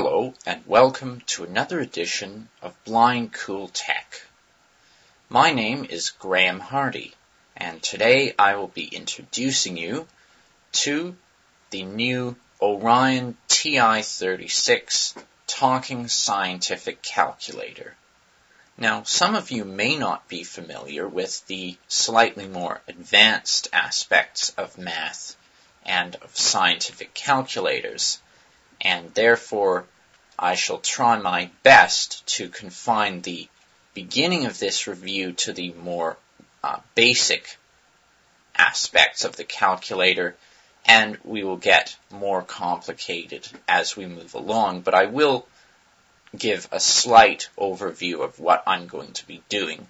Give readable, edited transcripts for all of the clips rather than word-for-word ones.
Hello and welcome to another edition of Blind Cool Tech. My name is Graham Hardy, and today I will be introducing you to the new Orion TI-36 Talking Scientific Calculator. Now, some of you may not be familiar with the slightly more advanced aspects of math and of scientific calculators, and therefore I shall try my best to confine the beginning of this review to the more basic aspects of the calculator, and we will get more complicated as we move along, but I will give a slight overview of what I'm going to be doing.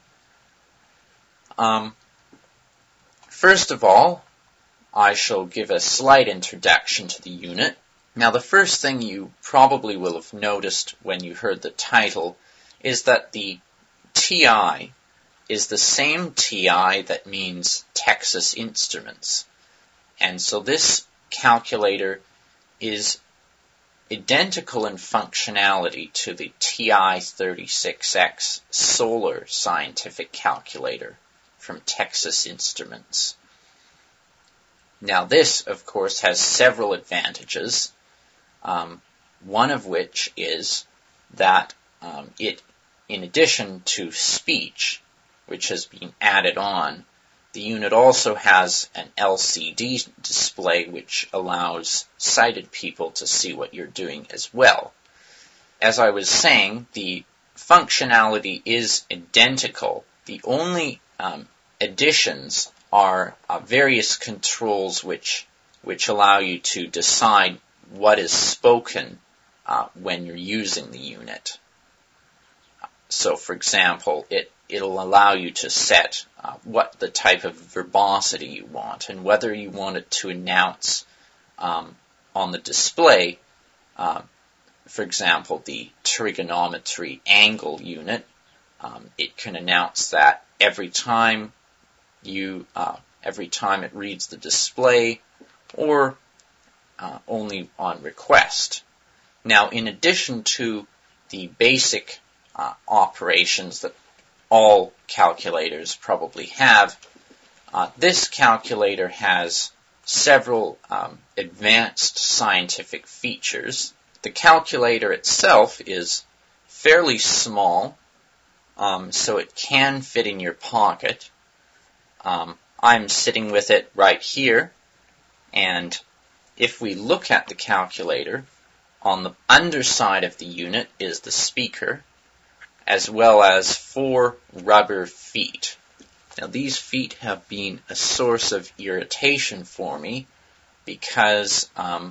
First of all, I shall give a slight introduction to the unit. Now, the first thing you probably will have noticed when you heard the title is that the TI is the same TI that means Texas Instruments. And so this calculator is identical in functionality to the TI-36X Solar Scientific Calculator from Texas Instruments. Now, this, of course, has several advantages. One of which is that it, in addition to speech, which has been added on, the unit also has an LCD display which allows sighted people to see what you're doing as well. As I was saying, the functionality is identical. The only additions are various controls which allow you to decide what is spoken when you're using the unit. So, for example, it'll allow you to set what the type of verbosity you want and whether you want it to announce on the display, for example, the trigonometry angle unit. It can announce that every time it reads the display, or only on request. Now, in addition to the basic operations that all calculators probably have, this calculator has several advanced scientific features. The calculator itself is fairly small, so it can fit in your pocket. I'm sitting with it right here, and if we look at the calculator, on the underside of the unit is the speaker, as well as 4 rubber feet. Now, these feet have been a source of irritation for me because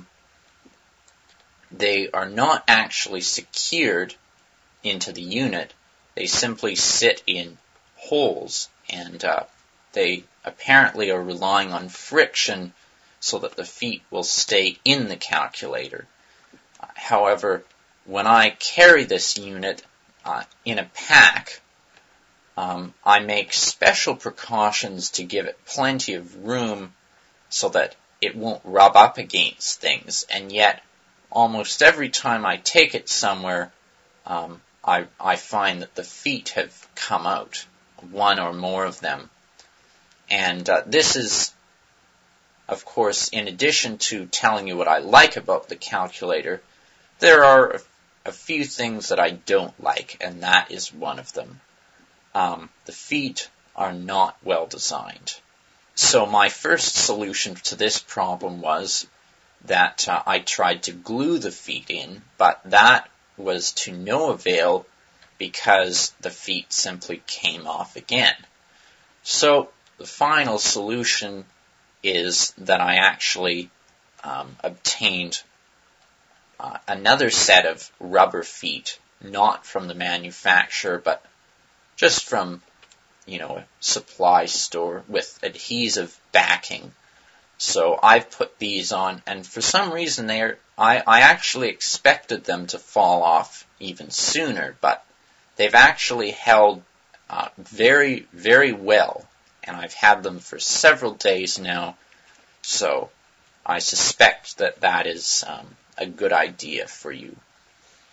they are not actually secured into the unit. They simply sit in holes, and they apparently are relying on friction so that the feet will stay in the calculator. However, when I carry this unit in a pack, I make special precautions to give it plenty of room so that it won't rub up against things, and yet almost every time I take it somewhere, I find that the feet have come out, one or more of them. And this is, of course, in addition to telling you what I like about the calculator, there are a few things that I don't like, and that is one of them. The feet are not well designed. So my first solution to this problem was that I tried to glue the feet in, but that was to no avail because the feet simply came off again. So the final solution is that I actually obtained another set of rubber feet, not from the manufacturer, but just from, a supply store with adhesive backing. So I've put these on, and for some reason I actually expected them to fall off even sooner, but they've actually held very, very well, and I've had them for several days now, so I suspect that is a good idea for you.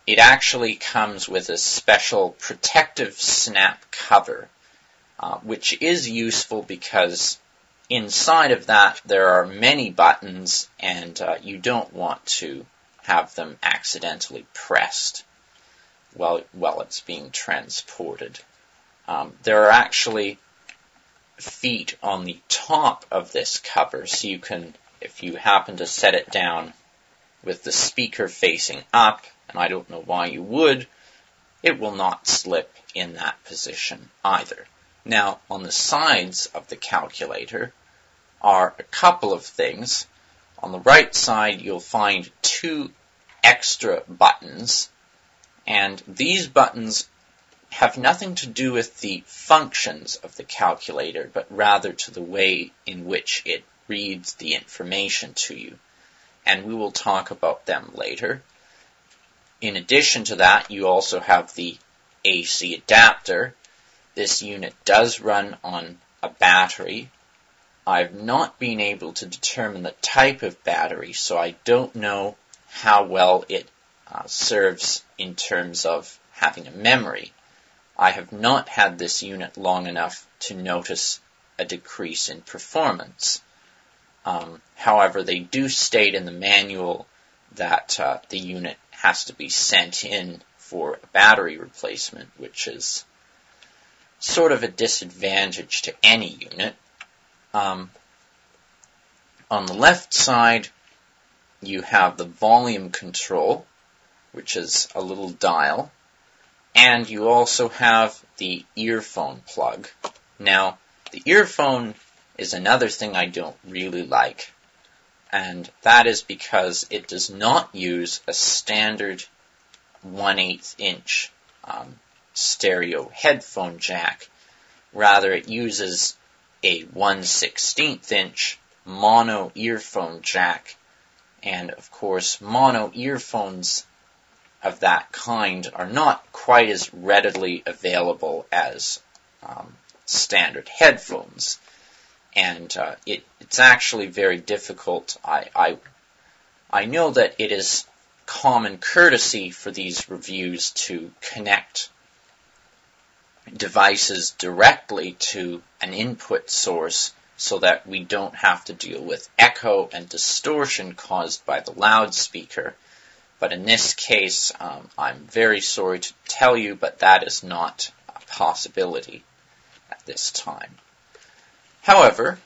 it actually comes with a special protective snap cover, which is useful because inside of that there are many buttons, and you don't want to have them accidentally pressed while it's being transported. There are actually feet on the top of this cover, so you can, if you happen to set it down with the speaker facing up, and I don't know why you would, it will not slip in that position either. Now, on the sides of the calculator are a couple of things. On the right side, you'll find 2 extra buttons, and these buttons have nothing to do with the functions of the calculator, but rather to the way in which it reads the information to you. And we will talk about them later. In addition to that, you also have the AC adapter. This unit does run on a battery. I've not been able to determine the type of battery, so I don't know how well it serves in terms of having a memory. I have not had this unit long enough to notice a decrease in performance. However, they do state in the manual that the unit has to be sent in for a battery replacement, which is sort of a disadvantage to any unit. On the left side, you have the volume control, which is a little dial, and you also have the earphone plug. Now, the earphone is another thing I don't really like, and that is because it does not use a standard 1/8 inch stereo headphone jack. Rather, it uses a 1/16 inch mono earphone jack, and of course mono earphones of that kind are not quite as readily available as standard headphones, and it's actually very difficult. I know that it is common courtesy for these reviews to connect devices directly to an input source so that we don't have to deal with echo and distortion caused by the loudspeaker. But in this case, I'm very sorry to tell you, but that is not a possibility at this time. However,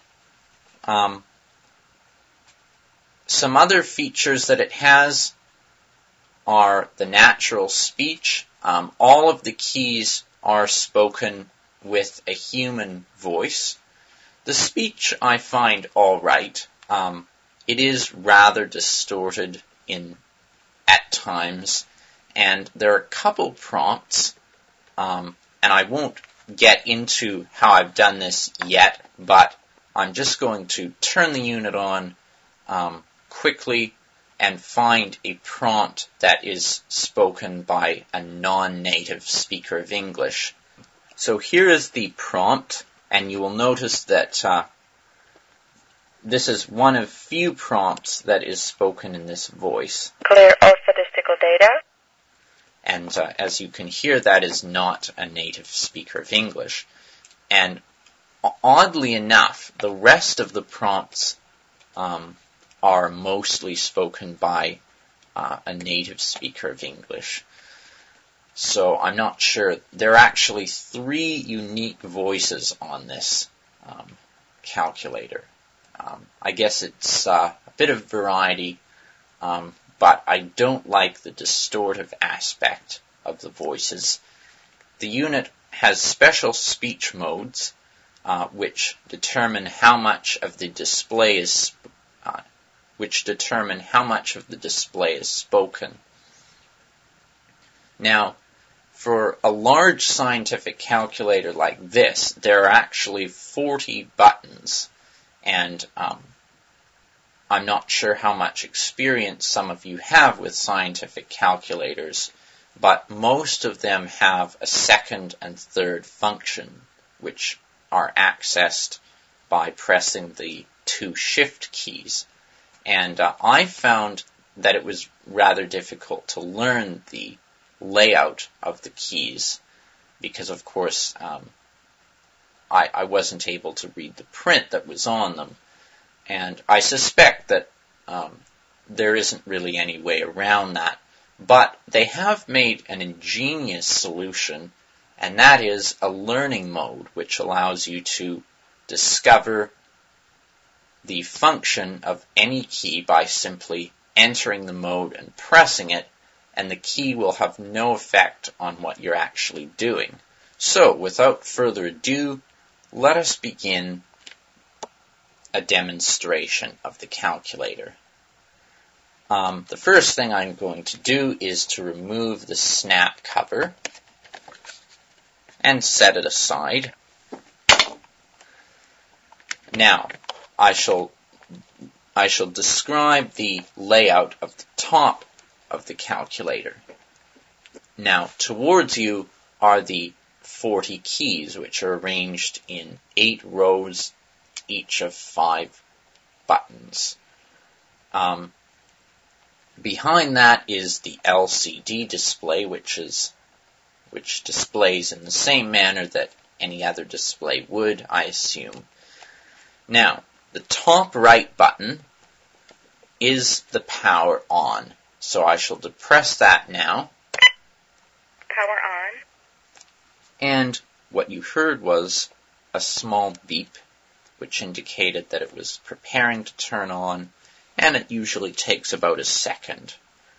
some other features that it has are the natural speech. All of the keys are spoken with a human voice. The speech I find all right. It is rather distorted at times, and there are a couple prompts, and I won't get into how I've done this yet, but I'm just going to turn the unit on quickly and find a prompt that is spoken by a non-native speaker of English. So here is the prompt, and you will notice that this is one of few prompts that is spoken in this voice. Clear all statistical data. And as you can hear, that is not a native speaker of English. And oddly enough, the rest of the prompts are mostly spoken by a native speaker of English. So I'm not sure. There are actually 3 unique voices on this calculator. I guess it's a bit of variety, but I don't like the distortive aspect of the voices. The unit has special speech modes, which determine how much of the display is spoken. Now, for a large scientific calculator like this, there are actually 40 buttons, and I'm not sure how much experience some of you have with scientific calculators, but most of them have a second and third function, which are accessed by pressing the 2 shift keys. And I found that it was rather difficult to learn the layout of the keys because, of course, I wasn't able to read the print that was on them. And I suspect that there isn't really any way around that. But they have made an ingenious solution, and that is a learning mode, which allows you to discover the function of any key by simply entering the mode and pressing it, and the key will have no effect on what you're actually doing. So, without further ado, let us begin a demonstration of the calculator. The first thing I'm going to do is to remove the snap cover and set it aside. Now, I shall describe the layout of the top of the calculator. Now, towards you are the 40 keys, which are arranged in 8 rows, each of 5 buttons. Behind that is the LCD display, which displays in the same manner that any other display would, I assume. Now, the top right button is the power on. So I shall depress that now. Power on. And what you heard was a small beep, which indicated that it was preparing to turn on, and it usually takes about a second.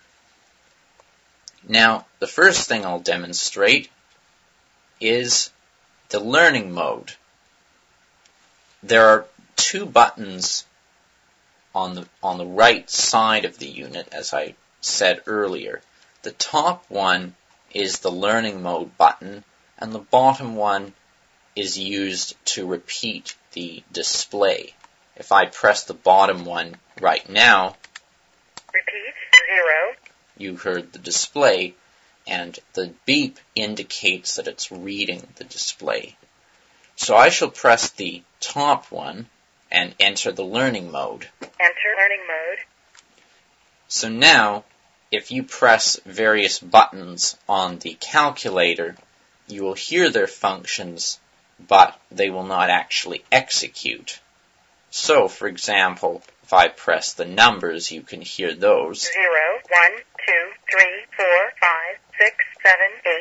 Now, the first thing I'll demonstrate is the learning mode. There are 2 buttons on the right side of the unit, as I said earlier. The top one is the learning mode button, and the bottom one is used to repeat the display. If I press the bottom one right now, Repeat 0. You heard the display, and the beep indicates that it's reading the display. So I shall press the top one and enter the learning mode. Enter learning mode. So now, if you press various buttons on the calculator, you will hear their functions, but they will not actually execute. So, for example, if I press the numbers, you can hear those. 0, 1, 2, 3, 4, 5, 6, 7,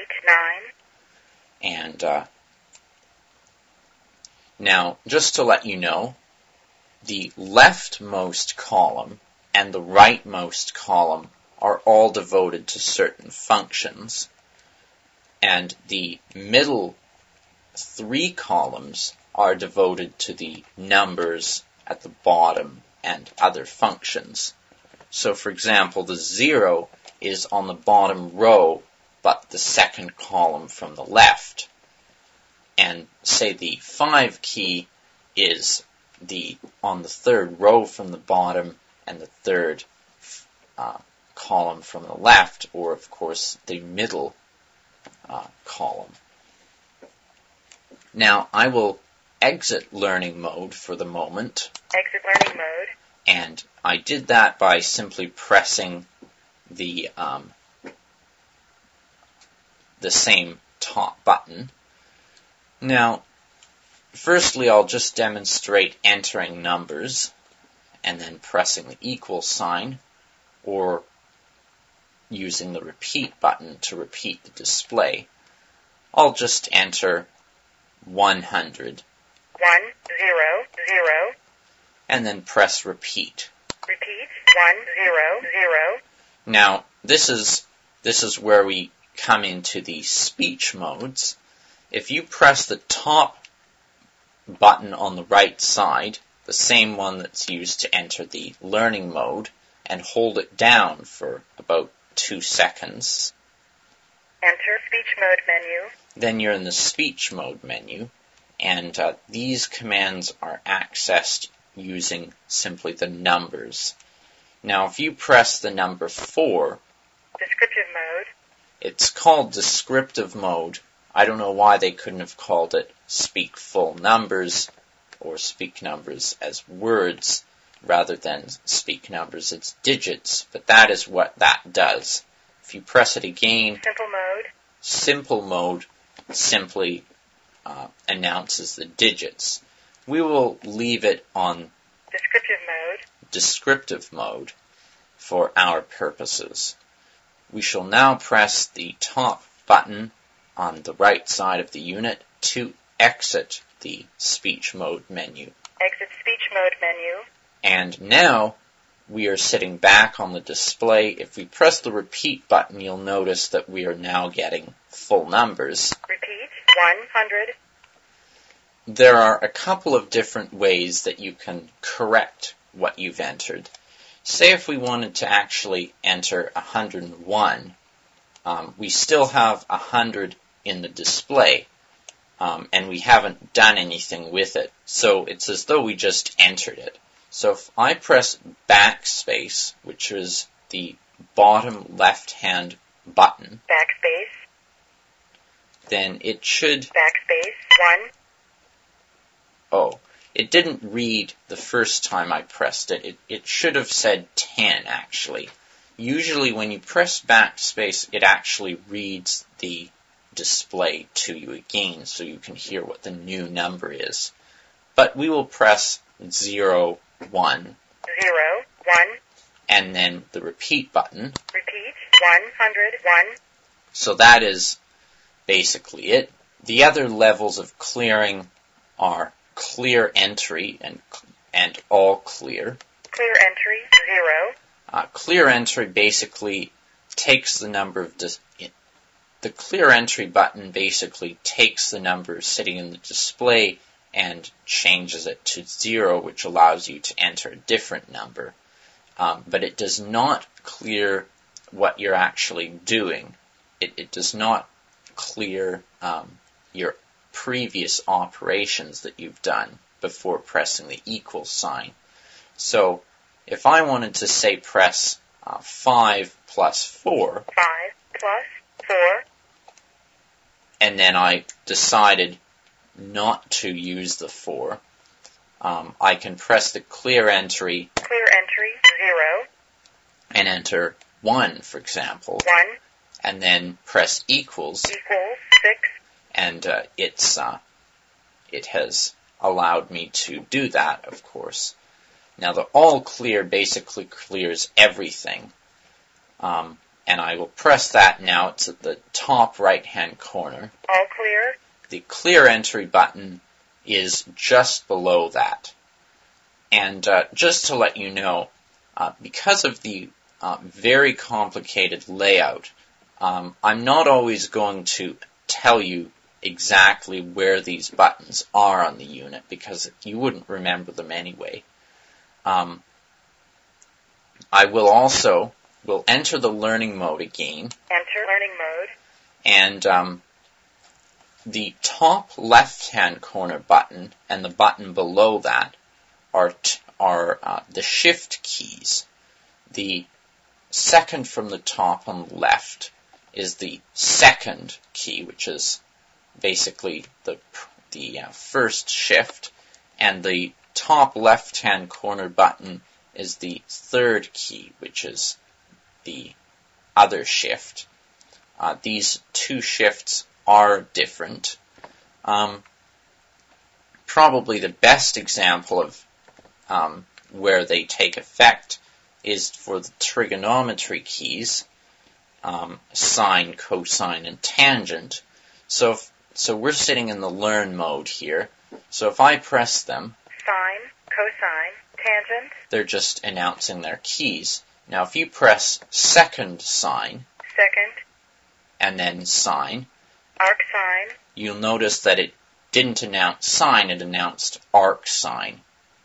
8, 9. And now, just to let you know, the leftmost column and the rightmost column are all devoted to certain functions, and the middle 3 columns are devoted to the numbers at the bottom and other functions. So, for example, the 0 is on the bottom row, but the second column from the left. And say the 5 key is on the 3rd row from the bottom and the 3rd column from the left, or of course the middle column. Now I will exit learning mode for the moment. Exit learning mode. And I did that by simply pressing the same top button. Now, firstly, I'll just demonstrate entering numbers and then pressing the equal sign, or using the repeat button to repeat the display. I'll just enter 100. 1, 0, 0. And then press repeat. Repeat 1, 0, 0. Now, this is where we come into the speech modes. If you press the top button on the right side, the same one that's used to enter the learning mode, and hold it down for about 2 seconds. Enter speech mode menu. Then you're in the speech mode menu, and these commands are accessed using simply the numbers. Now, if you press the number 4, Descriptive mode. It's called descriptive mode. I don't know why they couldn't have called it speak full numbers or speak numbers as words rather than speak numbers as digits, but that is what that does. If you press it again, Simple mode. simple mode simply announces the digits. We will leave it on descriptive mode for our purposes. We shall now press the top button on the right side of the unit to exit the speech mode menu. Exit speech mode menu. And now we are sitting back on the display. If we press the repeat button, you'll notice that we are now getting full numbers. Repeat 100. There are a couple of different ways that you can correct what you've entered. Say if we wanted to actually enter 101, we still have 100 in the display, and we haven't done anything with it. So it's as though we just entered it. So if I press backspace, which is the bottom left-hand button, Backspace. then it should... Backspace 1. Oh, it didn't read the first time I pressed it. It should have said 10, actually. Usually when you press backspace, it actually reads the display to you again, so you can hear what the new number is. But we will press 0, 1, 0, 1. and then the repeat button. Repeat 101. So that is basically it. The other levels of clearing are clear entry and all clear. Clear entry 0. Clear entry basically takes the number of the clear entry button basically takes the number sitting in the display and changes it to 0, which allows you to enter a different number. But it does not clear what you're actually doing. It does not clear your previous operations that you've done before pressing the equal sign. So if I wanted to say press 5 plus 4, 5 plus 4, and then I decided not to use the 4, I can press the clear entry 0, and enter 1, for example, 1 and then press equals, equals 6, and it has allowed me to do that, of course. Now the all clear basically clears everything, and I will press that now. It's at the top right hand corner. all clear, The clear entry button is just below that. And just to let you know, because of the very complicated layout, I'm not always going to tell you exactly where these buttons are on the unit, because you wouldn't remember them anyway. I will enter the learning mode again, enter learning mode, and the top left-hand corner button and the button below that are the shift keys. The second from the top on the left is the second key, which is basically the first shift, and the top left-hand corner button is the third key, which is the other shift. These two shifts are different. Probably the best example of where they take effect is for the trigonometry keys, sine, cosine, and tangent. So we're sitting in the learn mode here. So if I press them, sine, cosine, tangent, they're just announcing their keys. Now if you press second sine, second, and then sine, arc sine, you'll notice that it didn't announce sine, it announced arc sine.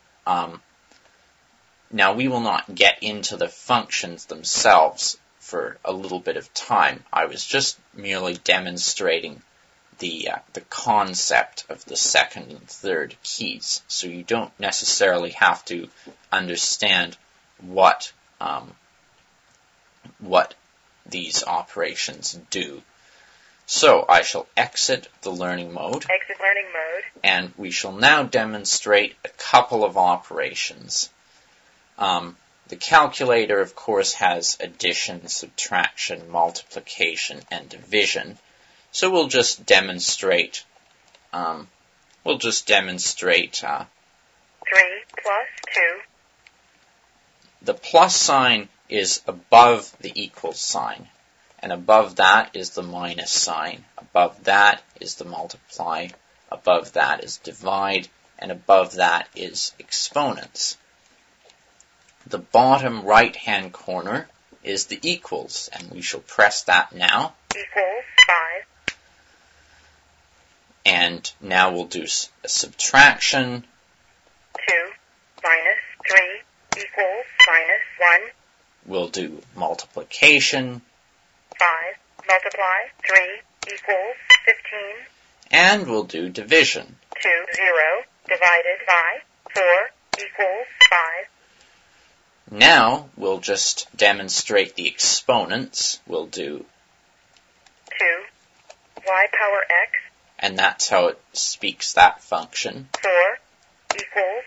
Now we will not get into the functions themselves for a little bit of time. I was just merely demonstrating the concept of the second and third keys, so you don't necessarily have to understand what these operations do. So I shall exit the learning mode, exit learning mode, and we shall now demonstrate a couple of operations. The calculator, of course, has addition, subtraction, multiplication, and division. So we'll just demonstrate. 3 plus 2. The plus sign is above the equal sign, and above that is the minus sign. Above that is the multiply. Above that is divide, and above that is exponents. The bottom right-hand corner is the equals, and we shall press that now. Equals 5. And now we'll do a subtraction. 2 minus 3 equals minus 1. We'll do multiplication. 5 multiply 3 equals 15. And we'll do division. 2, 0 divided by 4 equals 5. Now we'll just demonstrate the exponents. We'll do 2 y power x, and that's how it speaks that function. 4 equals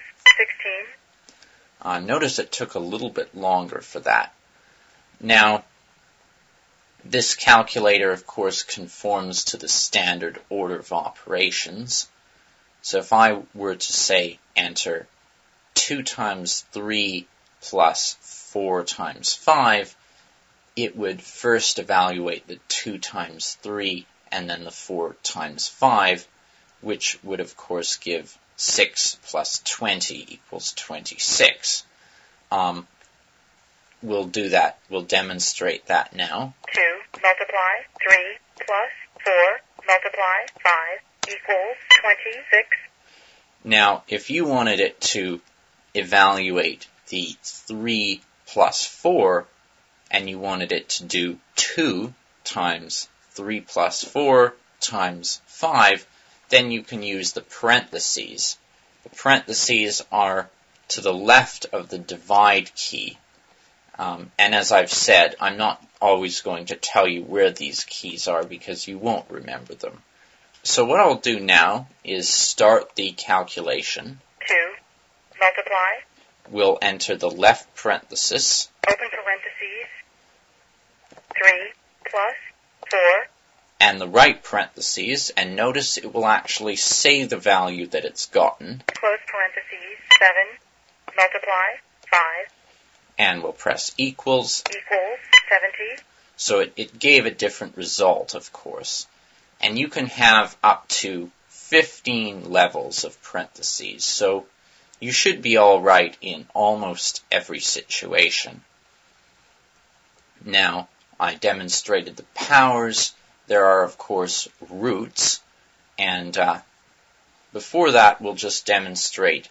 16. Notice it took a little bit longer for that. Now, this calculator, of course, conforms to the standard order of operations. So if I were to say enter 2 times 3 plus 4 times 5, it would first evaluate the 2 times 3 and then the 4 times 5, which would, of course, give 6 plus 20 equals 26. We'll do that. We'll demonstrate that now. 2 multiply 3 plus 4 multiply 5 equals 26. Now, if you wanted it to evaluate the 3 plus 4, and you wanted it to do 2 times 3 plus 4 times 5, then you can use the parentheses. The parentheses are to the left of the divide key. And as I've said, I'm not always going to tell you where these keys are because you won't remember them. So what I'll do now is start the calculation. 2 multiply. We'll enter the left parenthesis. Open parentheses. 3 plus 4. And the right parentheses, and notice it will actually say the value that it's gotten. Close parentheses. 7 multiply 5. And we'll press equals. Equals 70. So it gave a different result, of course. And you can have up to 15 levels of parentheses. So you should be all right in almost every situation. Now, I demonstrated the powers. There are, of course, roots. And before that, we'll just demonstrate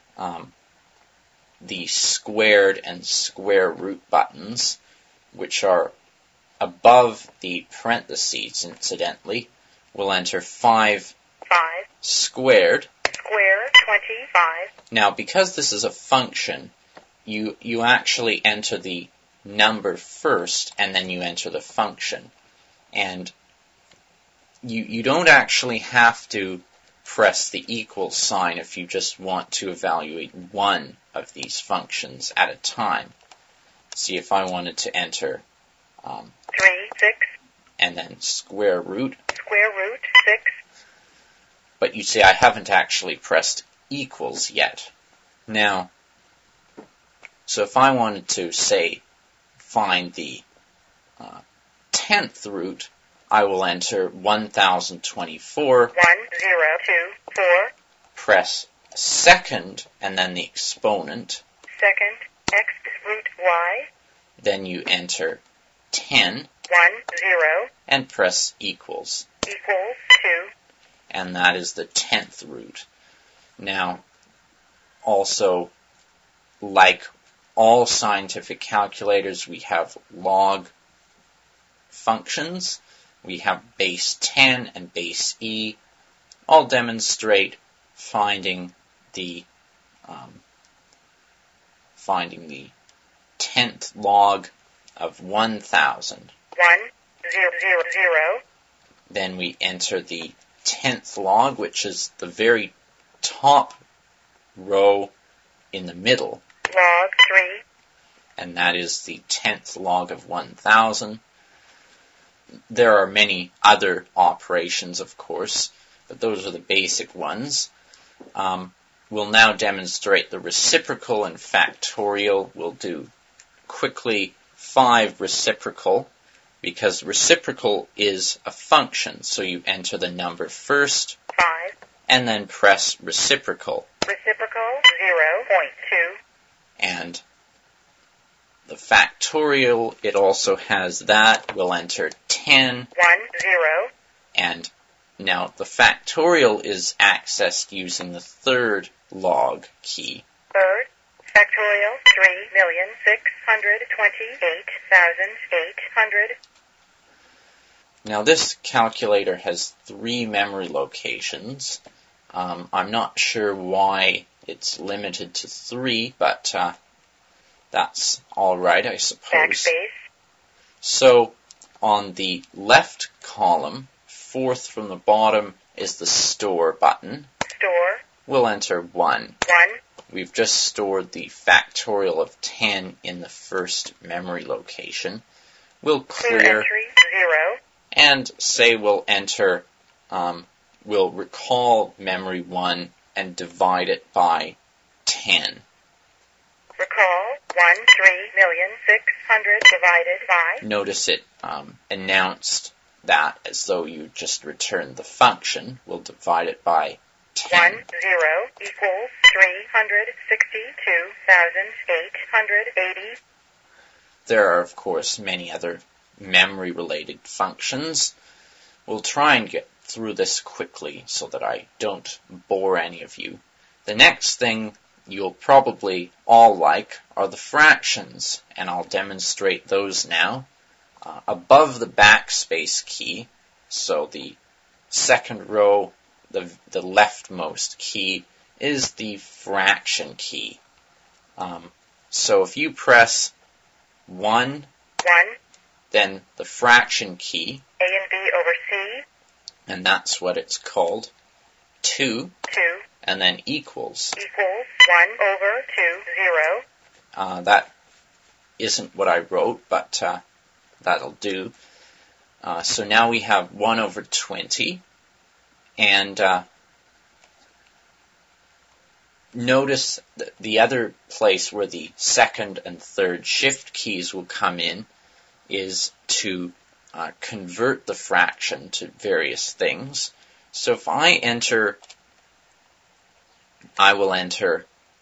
the squared and square root buttons, which are above the parentheses, incidentally. We'll enter 5 squared. Square 25. Now, because this is a function, you actually enter the number first, and then you enter the function. And you don't actually have to press the equal sign if you just want to evaluate one of these functions at a time. See, if I wanted to enter 3, 6. And then square root. Square root 6. But you see, I haven't actually pressed equals yet. Now, so if I wanted to, say, find the 10th root, I will enter 1024. 1, 0, 2, 4. Press second, and then the exponent. Second, x root y. Then you enter 10. 1, 0. And press equals. Equals 2. And that is the 10th root. Now, also, like all scientific calculators, we have log functions. We have base 10 and base e. I'll demonstrate finding the 10th log of 1,000. 1, 0, 0, 0. Then we enter the 10th log, which is the very top row in the middle. Log 3. and that is the 10th log of 1,000. There are many other operations, of course, but those are the basic ones. We'll now demonstrate the reciprocal and factorial. We'll do quickly 5 reciprocal, because reciprocal is a function, so you enter the number first, 5. and then press reciprocal. Reciprocal 0.2. And the factorial, it also has that. We'll enter 10. 1, 0. And now the factorial is accessed using the third log key. Third. Factorial 3,628,800. Now this calculator has 3 memory locations. I'm not sure why it's limited to 3, but that's alright, I suppose. Backspace. So on the left column, 4th from the bottom, is the store button. Store. We'll enter 1. 1. We've just stored the factorial of 10 in the first memory location. We'll Clear clear entry 0. and say we'll enter, we'll recall memory 1 and divide it by 10. Recall 1,3,600 divided by. Notice it announced that as though you just returned the function. We'll divide it by 10. 1, 0 equals 362,880. There are, of course, many other memory-related functions. We'll try and get through this quickly so that I don't bore any of you. The next thing you'll probably all like are the fractions, and I'll demonstrate those now. Above the backspace key, so the second row, the leftmost key, is the fraction key. So if you press 1, 1. then the fraction key, A and B over C. and that's what it's called, 2, 2. and then equals. Equals 1 over 2, 0. That isn't what I wrote, but that'll do. So now we have 1 over 20, and notice that the other place where the second and third shift keys will come in is to convert the fraction to various things. So if I will enter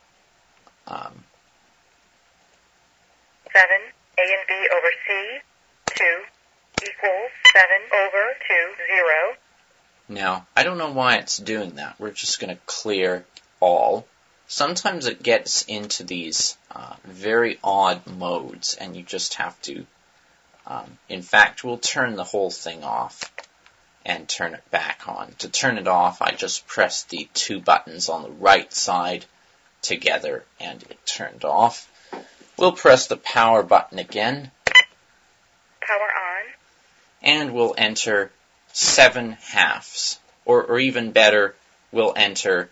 7. A and B over C. 2 equals 7 over 2, 0. Now, I don't know why it's doing that. We're just going to clear all. Sometimes it gets into these very odd modes, and you just have to, in fact, we'll turn the whole thing off and turn it back on. To turn it off, I just press the 2 buttons on the right side together, and it turned off. We'll press the power button again, Power on. and we'll enter 7/2, or even better, we'll enter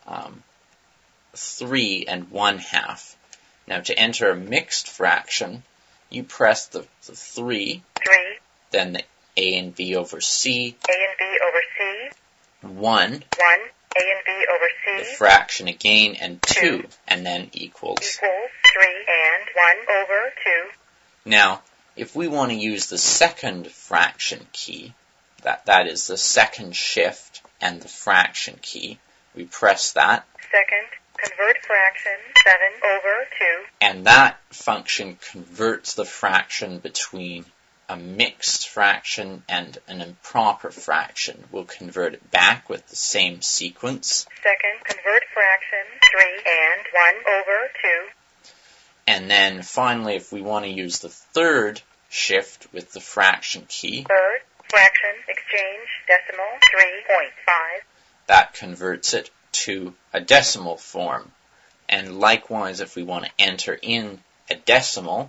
3 1/2. Now to enter a mixed fraction, you press the 3, 3. then the A and B over C, A and B over C. 1, 1. A and B over the C. fraction again, and 2, and then equals. Equals 3 and 1 over 2. Now, if we want to use the second fraction key, that is the second shift and the fraction key, we press that, Second, convert fraction 7 over 2. and that function converts the fraction between a mixed fraction and an improper fraction. We'll convert it back with the same sequence, Second, convert fraction 3 and 1 over 2. and then finally, if we want to use the third shift with the fraction key, Third, fraction exchange decimal 3.5. that converts it to a decimal form. And likewise, if we want to enter in a decimal,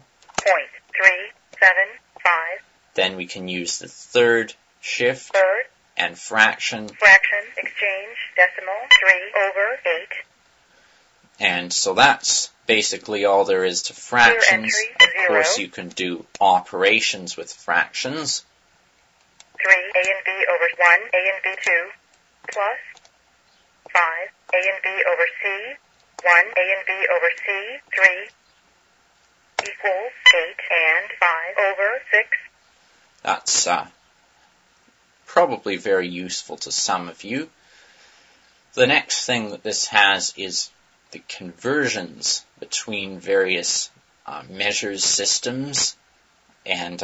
0.375. then we can use the third shift Third, and fraction, fraction exchange decimal 3 over 8. and so that's basically all there is to fractions. Entry, Of course, you can do operations with fractions. 3 A and B over 1 A and B 2 plus 5 A and B over C 1 A and B over C 3 equals 8 and 5 over 6. That's probably very useful to some of you. The next thing that this has is the conversions between various measures systems, and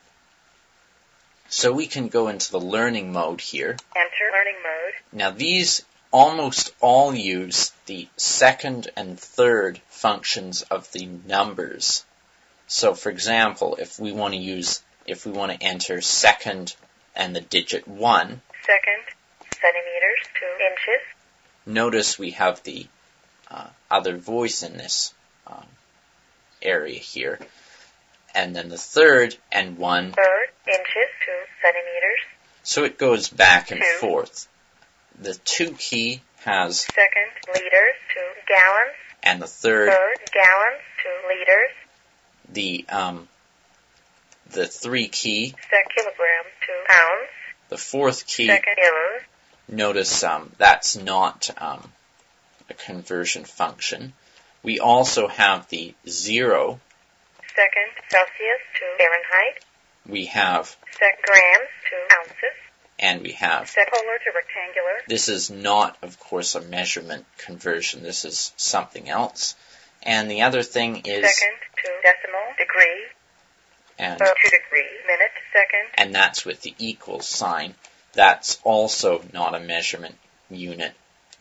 so we can go into the learning mode here. Enter learning mode. Now these almost all use the second and third functions of the numbers. So for example, if we want to enter second and the digit 1, second, centimeters to inches. Notice we have the other voice in this area here. And then the third and 1. Third, inches to centimeters. So it goes back and forth. The 2 key has second, liters to gallons. And the third, gallons to liters. The 3 key, kilograms to pounds. The 4th key, second, kilos. Notice that's not a conversion function. We also have the 0. Second, Celsius to Fahrenheit. We have grams to ounces. And we have polar to rectangular. This is not, of course, a measurement conversion. This is something else. And the other thing is second to decimal, degree. And 2 degree, minute, second. And that's with the equals sign. That's also not a measurement unit.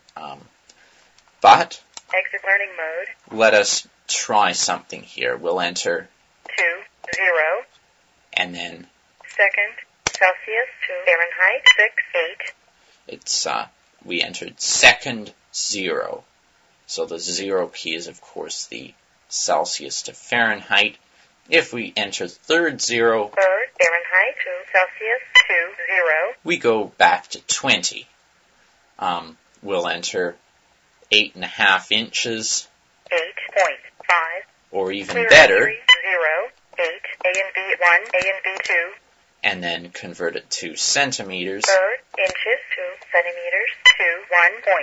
But exit learning mode. Let us try something here. We'll enter 2, 0. And then second, Celsius to Fahrenheit, 6, 8. We entered second 0. So the 0 key is, of course, the Celsius to Fahrenheit. If we enter third 0, third, Fahrenheit to Celsius to 0, we go back to 20. We'll enter 8.5 inches. 8.5. Or even better, 0, 8, A and B 1, A and B 2. And then convert it to centimeters. Third, inches to centimeters to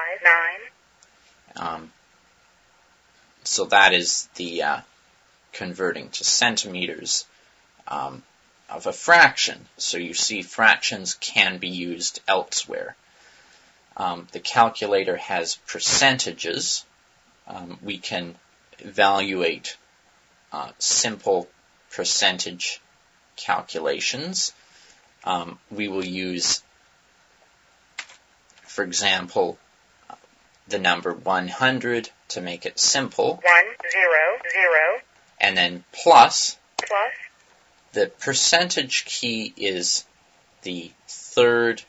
1.59. So that is the converting to centimeters of a fraction. So you see fractions can be used elsewhere. The calculator has percentages. We can evaluate simple percentage calculations. We will use, for example, the number 100 to make it simple. 1, 0, 0. And then plus. Plus. The percentage key is the third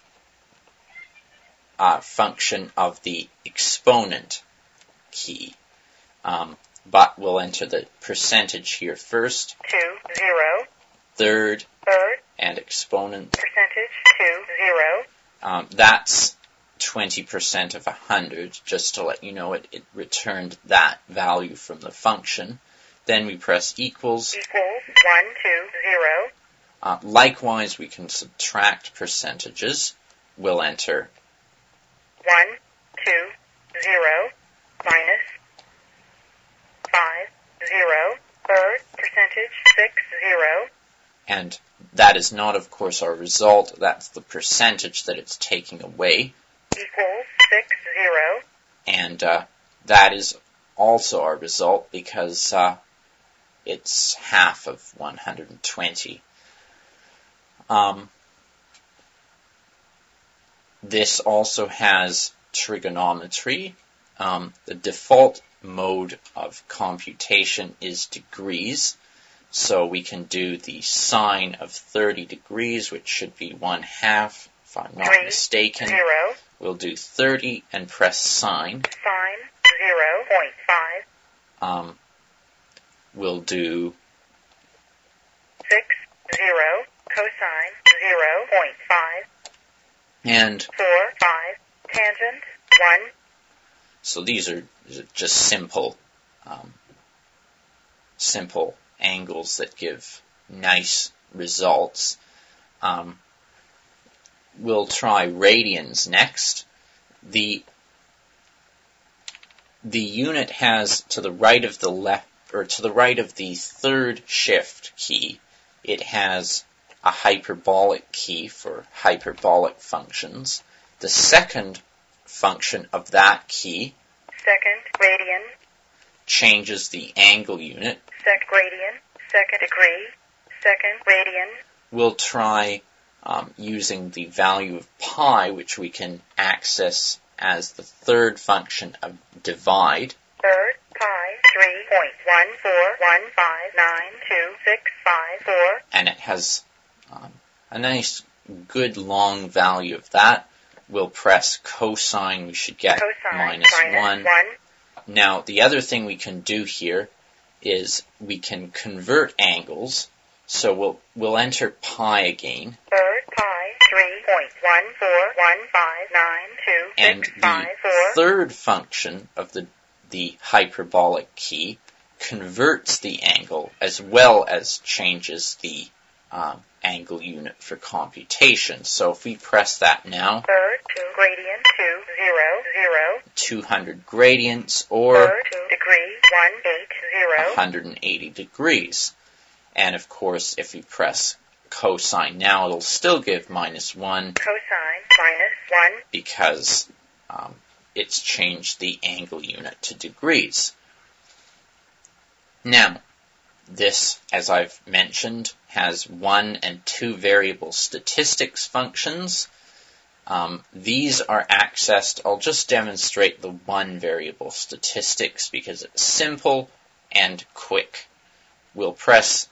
function of the exponent key. But we'll enter the percentage here first. 2, 0. Third. Third. And exponent. Percentage 2, 0. That's 20% of 100. Just to let you know, it returned that value from the function. Then we press equals. Equals 1, 2, 0. Likewise, we can subtract percentages. We'll enter 1, 2, 0, minus 5, 0, third, percentage 6, 0. And that is not, of course, our result. That's the percentage that it's taking away. Equals 6, 0. And that is also our result because it's half of 120. This also has trigonometry. The default mode of computation is degrees. So we can do the sine of 30 degrees, which should be 1/2, if I'm not mistaken. 0. We'll do 30 and press sine. Sine 0.5. We'll do 6, 0, cosine 0.5. And 4, 5, tangent 1. So these are just simple simple angles that give nice results. We'll try radians next. The unit has to the right of the left, or to the right of the third shift key, it has a hyperbolic key for hyperbolic functions. The second function of that key, second radian, changes the angle unit. Second radian, second degree, second radian. We'll try using the value of pi, which we can access as the third function of divide. Third, pi, 3.141592654. And it has a nice, good long value of that. We'll press cosine, we should get minus 1. Now, the other thing we can do here is we can convert angles. So we'll enter pi again. Third, pi, 3.141592654. And the third function of the hyperbolic key converts the angle as well as changes the angle unit for computation. So if we press that now, third, 2 gradient, 200 gradients, or third, 2 degree, 180 degrees. And of course, if we press cosine now, it'll still give minus 1. Cosine minus 1. Because it's changed the angle unit to degrees. Now, this, as I've mentioned, has 1 and 2 variable statistics functions. These are accessed. I'll just demonstrate the 1 variable statistics because it's simple and quick. We'll press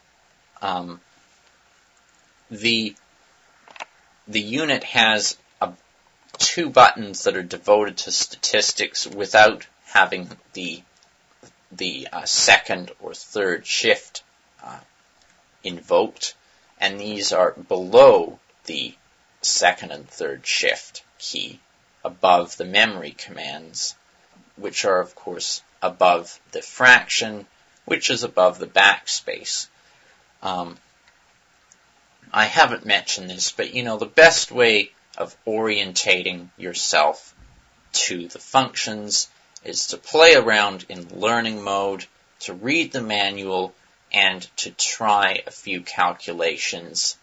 the unit has 2 buttons that are devoted to statistics without having the second or third shift invoked, and these are below the second and third shift key, above the memory commands, which are of course above the fraction, which is above the backspace. I haven't mentioned this, but the best way of orientating yourself to the functions is to play around in learning mode, to read the manual, and to try a few calculations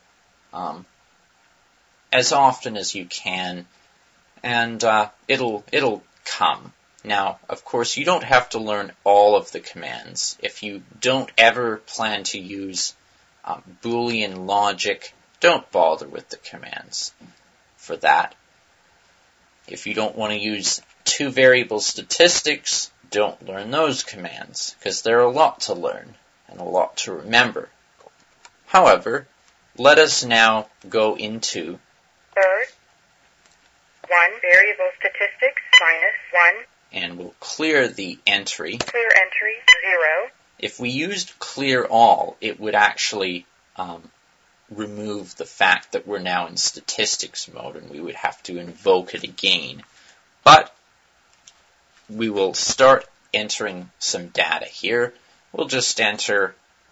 as often as you can, and it'll come. Now, of course, you don't have to learn all of the commands. If you don't ever plan to use Boolean logic, don't bother with the commands for that. If you don't want to use 2 variable statistics, don't learn those commands, because there are a lot to learn and a lot to remember. However, let us now go into third, 1 variable statistics minus 1. And we'll clear the entry. Clear entry 0. If we used clear all, it would actually remove the fact that we're now in statistics mode and we would have to invoke it again. But we will start entering some data here. We'll just enter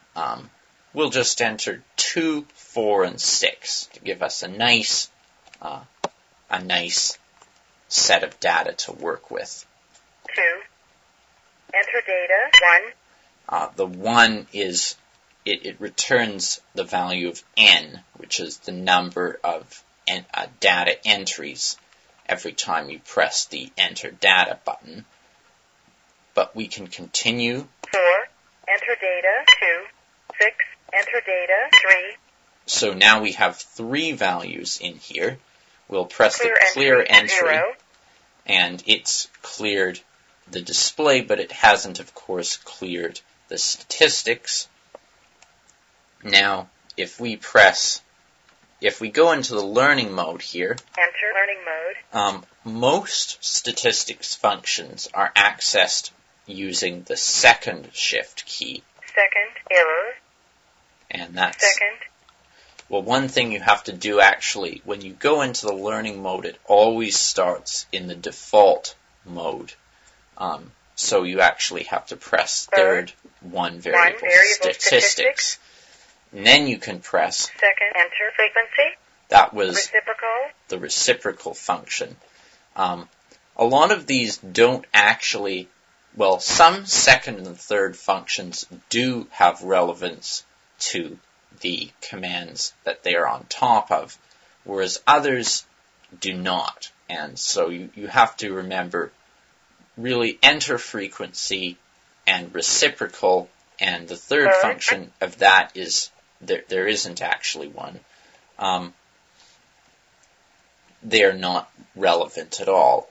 2, 4, and 6 to give us a nice set of data to work with. 2. Enter data 1. The 1 is, it returns the value of n, which is the number of data entries every time you press the Enter Data button. But we can continue. 4. Enter data 2. 6. Enter data 3. So now we have 3 values in here. We'll press the Clear Entry, 0. And it's cleared the display, but it hasn't, of course, cleared the statistics. Now, if we go into the learning mode here, enter learning mode. Most statistics functions are accessed using the second shift key. Second error. And that's... Second. Well, one thing you have to do actually, when you go into the learning mode, it always starts in the default mode. So you actually have to press third one variable statistics. And then you can press second enter frequency. That was Reciprocal. the reciprocal function. A lot of these don't actually, well, some second and third functions do have relevance to the commands that they are on top of, whereas others do not. And so you have to remember really enter frequency and reciprocal, and the third function of that is, there isn't actually one. They're not relevant at all.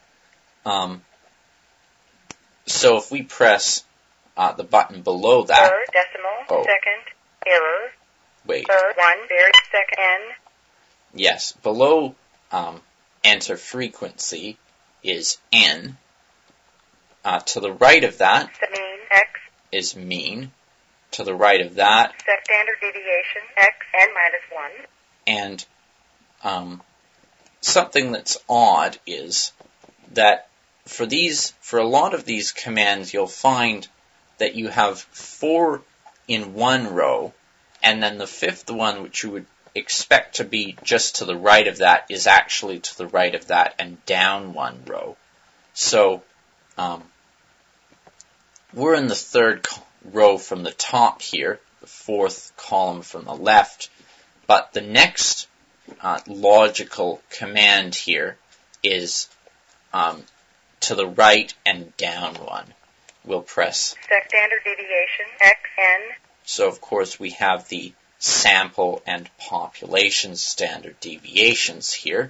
So if we press the button below that, decimal, second, error, wait, 1, second, N. Yes, below enter frequency is N. To the right of that mean, X. is mean. To the right of that, standard deviation, X, N minus 1. And something that's odd is that for a lot of these commands, you'll find that you have 4 in one row, and then the fifth one, which you would expect to be just to the right of that, is actually to the right of that and down one row. So we're in the third row from the top here, the fourth column from the left, but the next logical command here is to the right and down one. We'll press standard deviation, X, N. So of course we have the sample and population standard deviations here.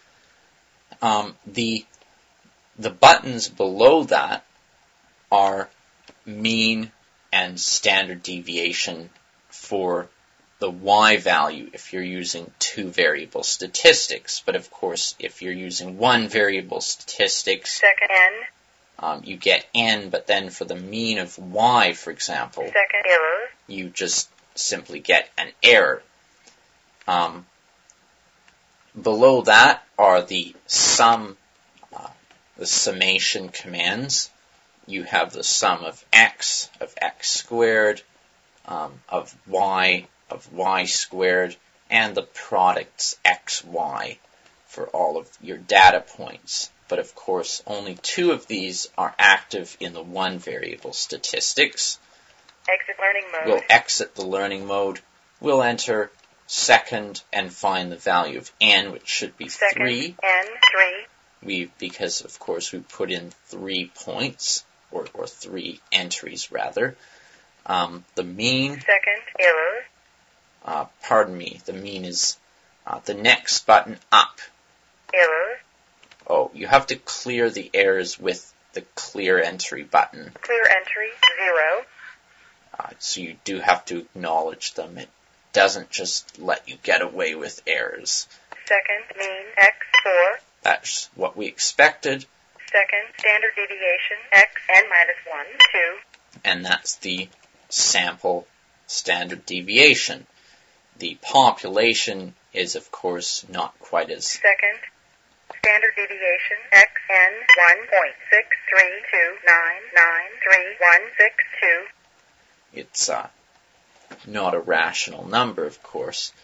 The buttons below that are mean and standard deviation for the y value if you're using 2 variable statistics. But of course, if you're using 1 variable statistics, second N, you get N, but then for the mean of y, for example, second error, you just simply get an error. Below that are the sum, the summation commands. You have the sum of x squared, of y squared, and the products x, y for all of your data points. But of course, only 2 of these are active in the 1 variable statistics. Exit learning mode. We'll exit the learning mode. We'll enter second and find the value of n, which should be second, 3. N, 3. Because of course we put in 3 points, or 3 entries rather. The mean, second error. Pardon me, the mean is the next button up. Error. Oh, you have to clear the errors with the clear entry button. Clear entry, 0. So you do have to acknowledge them. It doesn't just let you get away with errors. Second, mean, X, 4. That's what we expected. Second, standard deviation, X, N minus 1, 2. And that's the sample standard deviation. The population is, of course, not quite as... Second, standard deviation, X, N, 1.63299933162. It's not a rational number, of course.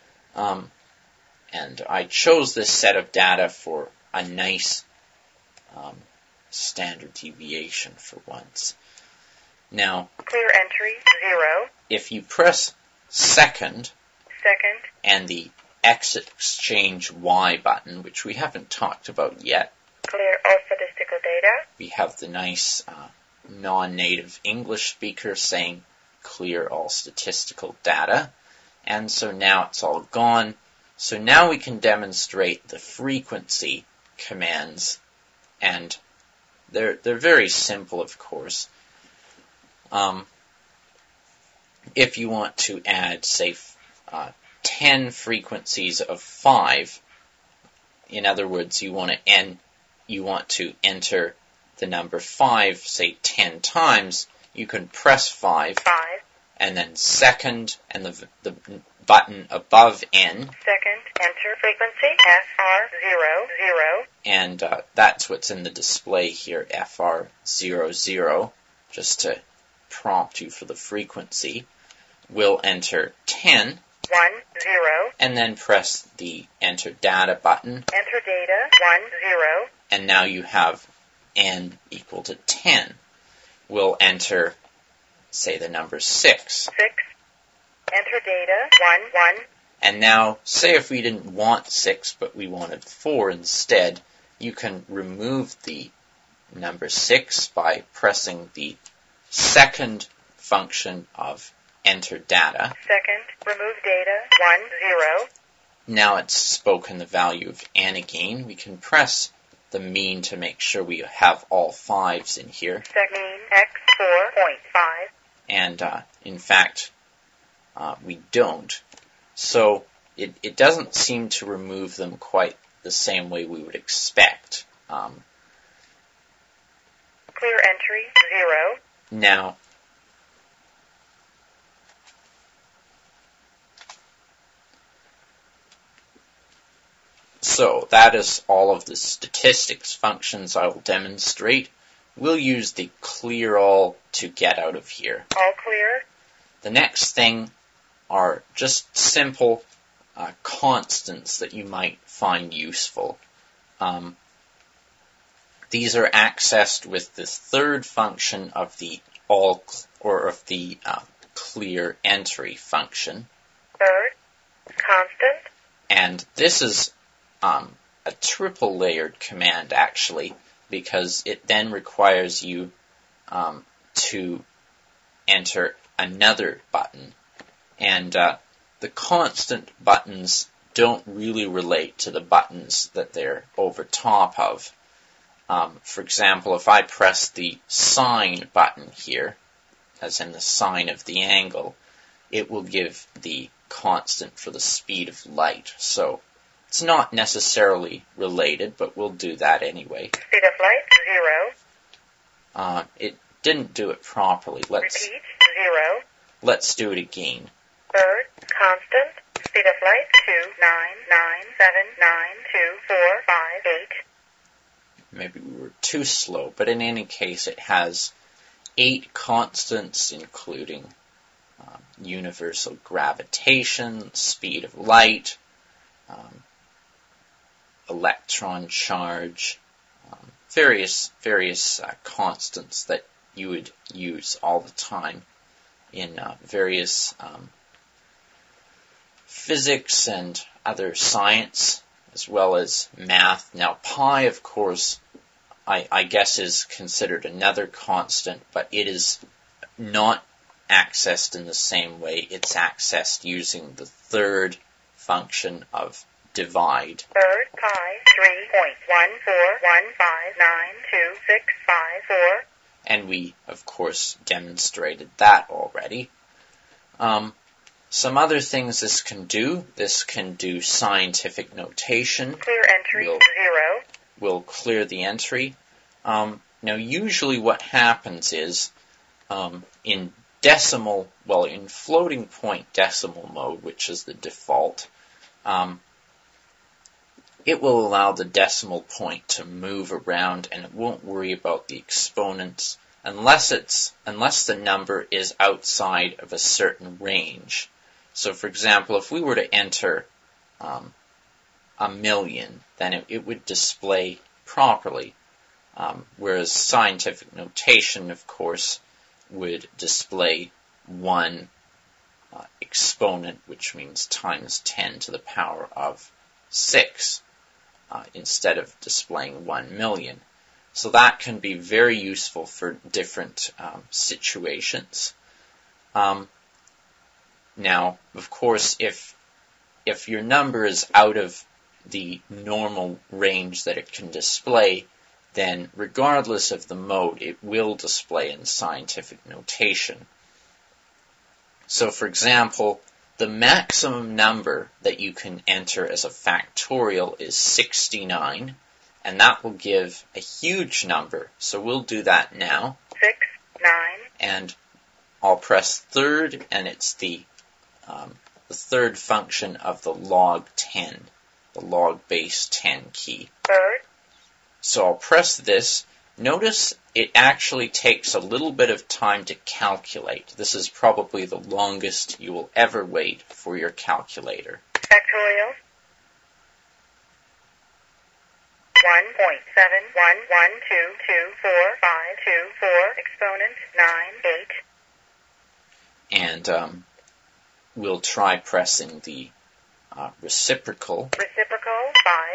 And I chose this set of data for a nice standard deviation for once. Now, clear entry, 0. If you press second, and the exit exchange Y button, which we haven't talked about yet, clear all statistical data. We have the nice non-native English speaker saying clear all statistical data. And so now it's all gone. So now we can demonstrate the frequency commands, and they're very simple, of course. If you want to add, say, 10 frequencies of 5, in other words, you want to enter the number 5, say 10 times, you can press 5, and then second, and the button above N. Second, enter frequency FR00. And that's what's in the display here, FR00, just to prompt you for the frequency. We'll enter 10. 1, 0. And then press the Enter Data button. Enter data 1, 0. And now you have N equal to 10. We'll enter, say, the number 6. 6. Enter data 1, 1. And now, say if we didn't want 6, but we wanted 4 instead, you can remove the number 6 by pressing the second function of Enter Data. Second, remove data 1, 0. Now it's spoken the value of N again. We can press the mean to make sure we have all 5s in here. Mean X 4.5. And in fact, we don't. So it doesn't seem to remove them quite the same way we would expect. Clear entry 0. Now, so that is all of the statistics functions I will demonstrate. We'll use the clear all to get out of here. All clear. The next thing are just simple constants that you might find useful. These are accessed with the third function of the clear entry function. Third, constant. And this is a triple layered command actually, because it then requires you to enter another button. And the constant buttons don't really relate to the buttons that they're over top of. For example, if I press the sine button here, as in the sine of the angle, it will give the constant for the speed of light. So it's not necessarily related, but we'll do that anyway. Speed of light 0. It didn't do it properly. Repeat 0. Let's do it again. Third, constant. Speed of light 2, 9, 9, 7, 9, 2, 4, 5, 8. Maybe we were too slow, but in any case, it has 8 constants, including universal gravitation, speed of light, electron charge, various constants that you would use all the time in various physics and other science, as well as math. Now, pi, of course, I guess is considered another constant, but it is not accessed in the same way. It's accessed using the third function of divide. Third, pi 3.141592654. And we, of course, demonstrated that already. Some other things this can do scientific notation. Clear entry 0. We'll clear the entry. Now, usually what happens is, in floating point decimal mode, which is the default, it will allow the decimal point to move around, and it won't worry about the exponents unless the number is outside of a certain range. So, for example, if we were to enter 1,000,000, then it would display properly, whereas scientific notation, of course, would display 1 exponent, which means times 10 to the power of 6, instead of displaying 1,000,000. So that can be very useful for different situations. Now, of course, if your number is out of the normal range that it can display, then regardless of the mode, it will display in scientific notation. So, for example, the maximum number that you can enter as a factorial is 69, and that will give a huge number. So we'll do that now. 6, 9. And I'll press third, and it's the the third function of the log 10, the log base 10 key. Bird. So I'll press this. Notice it actually takes a little bit of time to calculate. This is probably the longest you will ever wait for your calculator. Factorial. 1.711224524 exponent 9 8. And we'll try pressing the reciprocal. Reciprocal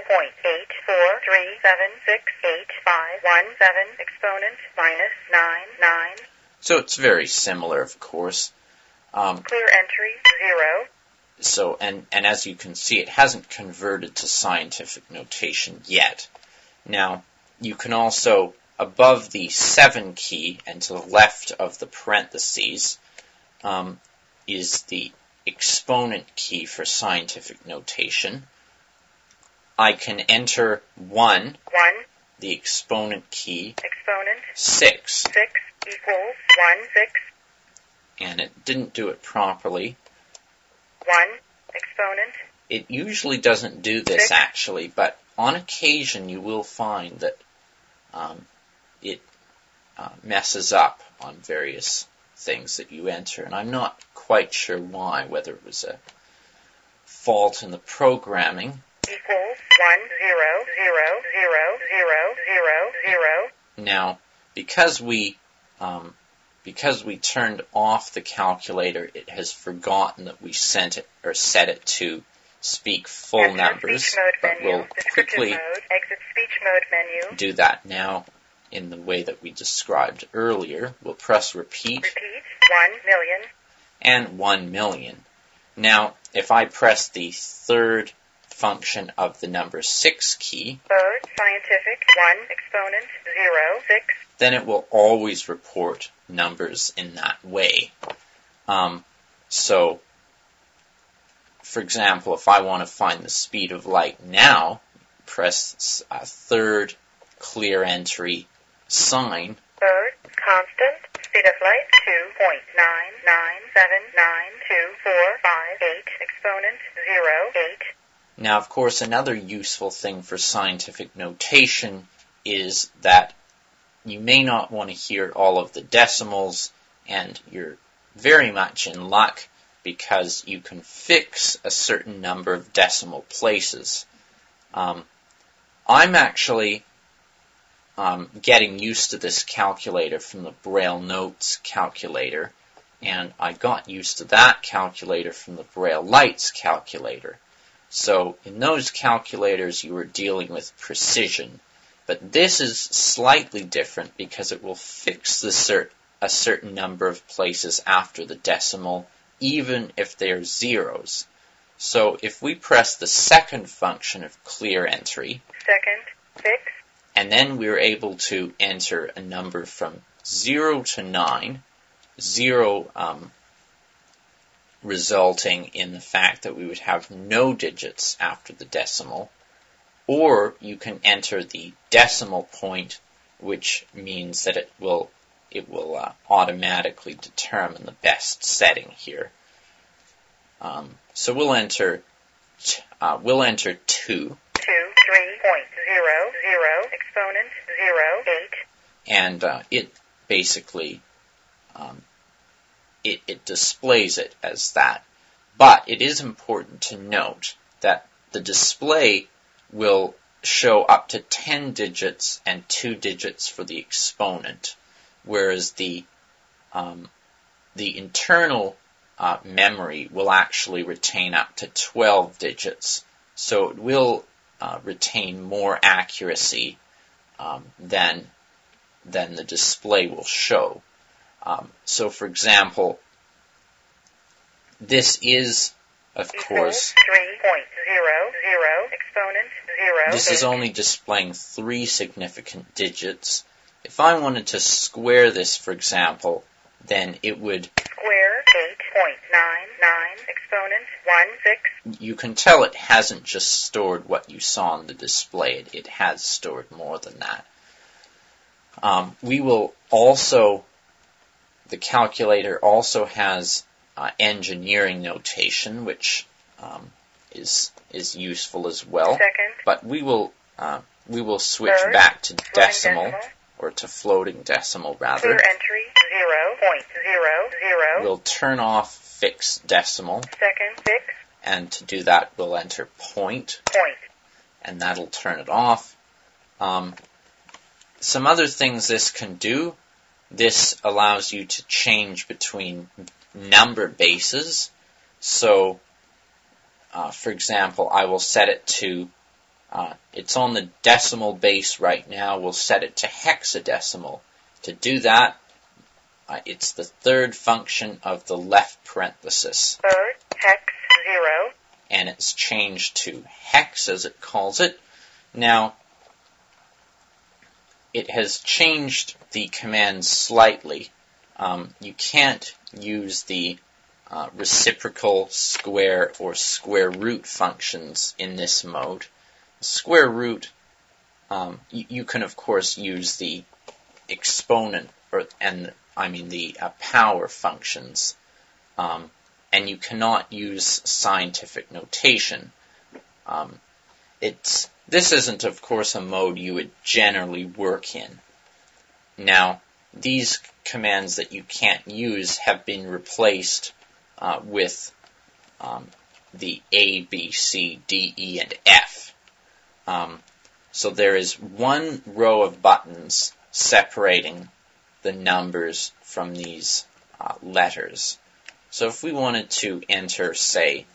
5.843768517 exponent minus 9 9. So it's very similar, of course. Clear entry 0. So, and as you can see, it hasn't converted to scientific notation yet. Now, you can also, above the 7 key and to the left of the parentheses, is the exponent key for scientific notation. I can enter 1, the exponent key, exponent 6, 6 equals 1 6, and it didn't do it properly. 1 exponent. It usually doesn't do this 6. actually, but on occasion you will find that it messes up on various things that you enter, and I'm not quite sure why, whether it was a fault in the programming. Equals 1 0 0 0 0 0 0. Now, because we turned off the calculator, it has forgotten that we set it to speak full Enter numbers, speech mode but menu. we'll Descriptive quickly mode. Exit speech mode menu. do that now in the way that we described earlier. We'll press repeat. Repeat 1 million. And 1 million. Now, if I press the third function of the number 6 key, Bird scientific 1 exponent 0 6. then it will always report numbers in that way. So, for example, if I want to find the speed of light now, press a third clear entry sign. Bird constant speed of light 2.9979245 exponent 0 8. Now, of course, another useful thing for scientific notation is that you may not want to hear all of the decimals, and you're very much in luck because you can fix a certain number of decimal places. I'm actually getting used to this calculator from the Braille Notes calculator, and I got used to that calculator from the Braille Lights calculator. So in those calculators you were dealing with precision, but this is slightly different because it will fix a certain number of places after the decimal, even if they're zeros. So if we press the second function of clear entry, Second 6. and then we're able to enter a number from 0 to 9, 0 resulting in the fact that we would have no digits after the decimal, or you can enter the decimal point, which means that it will automatically determine the best setting here. So we'll enter 2. 2 3.00 exponent 0 8. And it basically it displays it as that. But it is important to note that the display will show up to 10 digits and 2 digits for the exponent, whereas the internal memory will actually retain up to 12 digits. So it will retain more accuracy than the display will show. So, for example, this is, of course, 3.00 exponent 0. this is only displaying 3 significant digits. If I wanted to square this, for example, then it would Square 8.99 exponent 1 6. You can tell it hasn't just stored what you saw on the display. It has stored more than that. We will also, the calculator also has engineering notation, which is useful as well. Second. But we will switch Third. back to Floating decimal, decimal. or to floating decimal rather. Clear entry 0.00. We'll turn off fixed decimal, Second. Fix. and to do that we'll enter point, and that'll turn it off. Some other things this can do: this allows you to change between number bases. So, for example, I will set it to, it's on the decimal base right now, we'll set it to hexadecimal. To do that, it's the third function of the left parenthesis. Third. Hex 0. And it's changed to hex, as it calls it. Now, it has changed the command slightly. You can't use the reciprocal, square, or square root functions in this mode. Square root, you can of course use the exponent, the power functions, and you cannot use scientific notation. This isn't, of course, a mode you would generally work in. Now, these commands that you can't use have been replaced with the A, B, C, D, E, and F. So there is one row of buttons separating the numbers from these letters. So if we wanted to enter, say,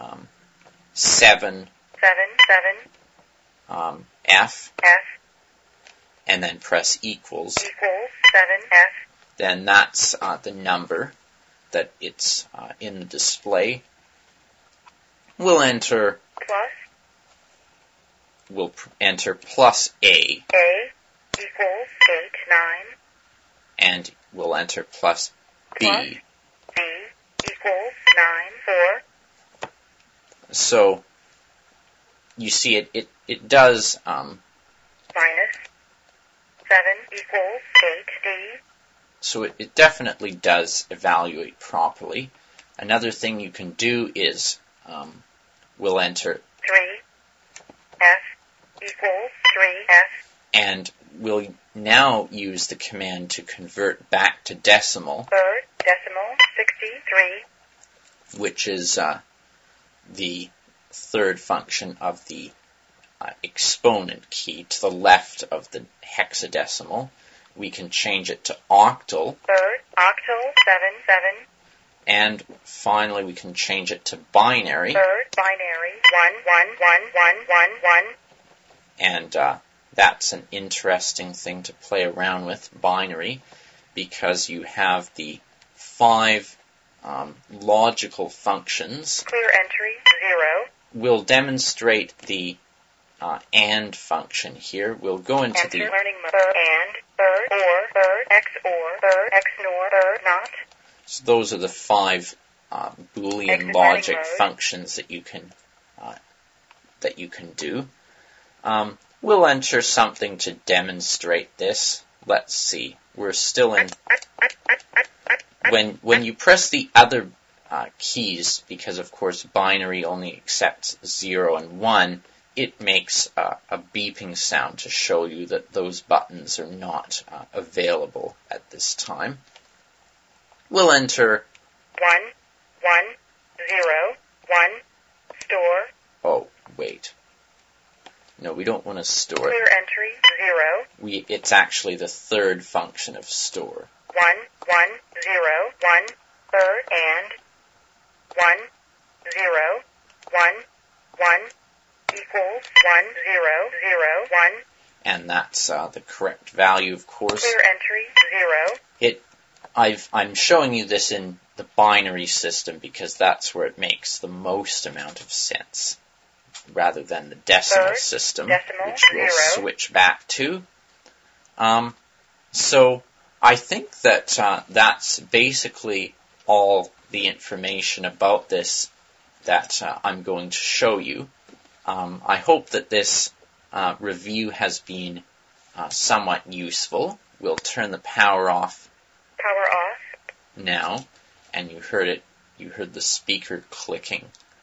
7, F, and then press equals, 7F, then that's the number that it's in the display. We'll enter plus A, equals 8, 9, and we'll enter plus B. Plus B equals 9, 4. So you see it does Minus 7 equals 8D. so it definitely does evaluate properly. Another thing you can do is we'll enter 3F equals 3F. and we'll now use the command to convert back to decimal, Third decimal 63. which is the third function of the exponent key to the left of the hexadecimal. We can change it to octal, Third octal 7, 7. and finally we can change it to binary, Third binary 1, 1, 1, 1, 1, 1. and that's an interesting thing to play around with, binary, because you have the 5 logical functions. Clear entry 0. We'll demonstrate the AND function here. We'll go into Enter the learning mode. And, or, X nor, not. so those are the 5 Boolean Exit logic learning mode. functions that you can do. We'll enter something to demonstrate this. Let's see. We're still in. When you press the other keys, because of course binary only accepts 0 and 1, it makes a beeping sound to show you that those buttons are not available at this time. We'll enter 1, 1, 0, 1, store. Oh, wait. No, we don't want to store Clear it. entry 0. It's actually the third function of store. 1, 1, 0, 1, third, and 1, 0, 1, 1, equals 1, 0, 0, 1. And that's the correct value, of course. Clear entry 0. I'm showing you this in the binary system because that's where it makes the most amount of sense, rather than the decimal Third, system, decimal, which we'll 0. switch back to. So I think that that's basically all the information about this that I'm going to show you. I hope that this review has been somewhat useful. We'll turn the power off Power off. now, and you heard it you heard the speaker clicking.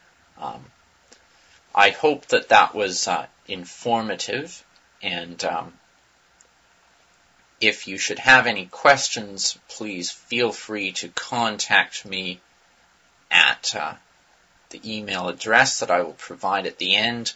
I hope that was informative, and if you should have any questions, please feel free to contact me at the email address that I will provide at the end.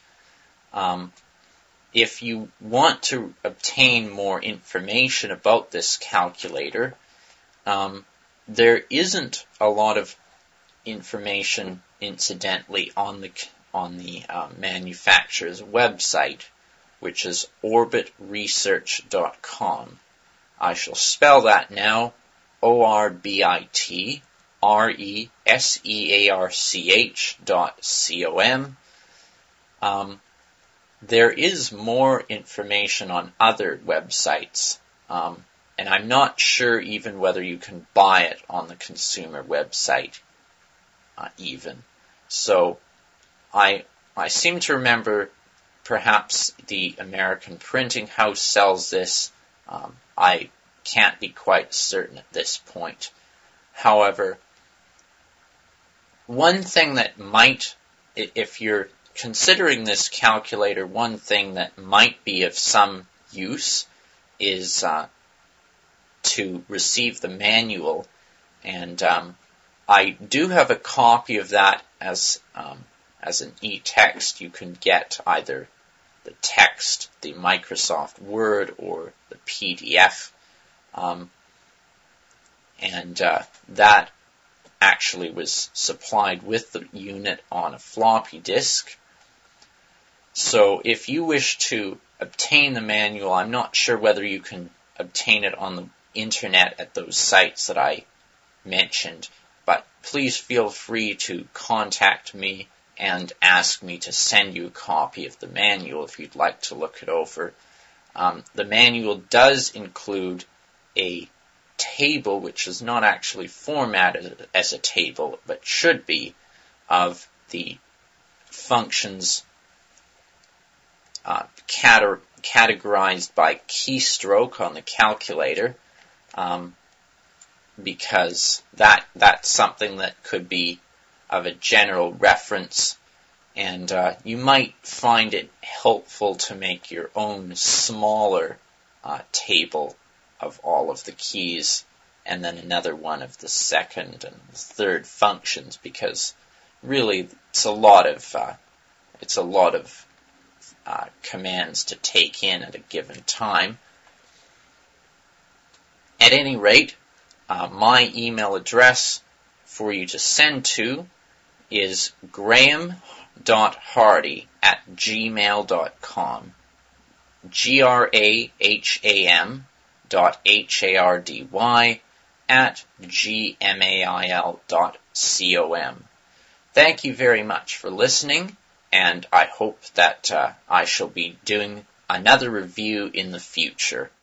If you want to obtain more information about this calculator, there isn't a lot of information, incidentally, on the manufacturer's website, which is orbitresearch.com. I shall spell that now, orbitresearch.com. There is more information on other websites, and I'm not sure even whether you can buy it on the consumer website even. So I seem to remember perhaps the American Printing House sells this. I can't be quite certain at this point. However, one thing that might, if you're considering this calculator, one thing that might be of some use is to receive the manual, and I do have a copy of that as an e-text. You can get either the text, the Microsoft Word, or the PDF, and that actually was supplied with the unit on a floppy disk. So if you wish to obtain the manual, I'm not sure whether you can obtain it on the internet at those sites that I mentioned, but please feel free to contact me and ask me to send you a copy of the manual if you'd like to look it over. The manual does include a table, which is not actually formatted as a table, but should be, of the functions categorized by keystroke on the calculator, because that's something that could be of a general reference, and you might find it helpful to make your own smaller table of all of the keys, and then another one of the second and third functions, because really it's a lot of commands to take in at a given time. At any rate, my email address for you to send to is graham.hardy@gmail.com. graham.hardy@gmail.com. Thank you very much for listening, and I hope that I shall be doing another review in the future.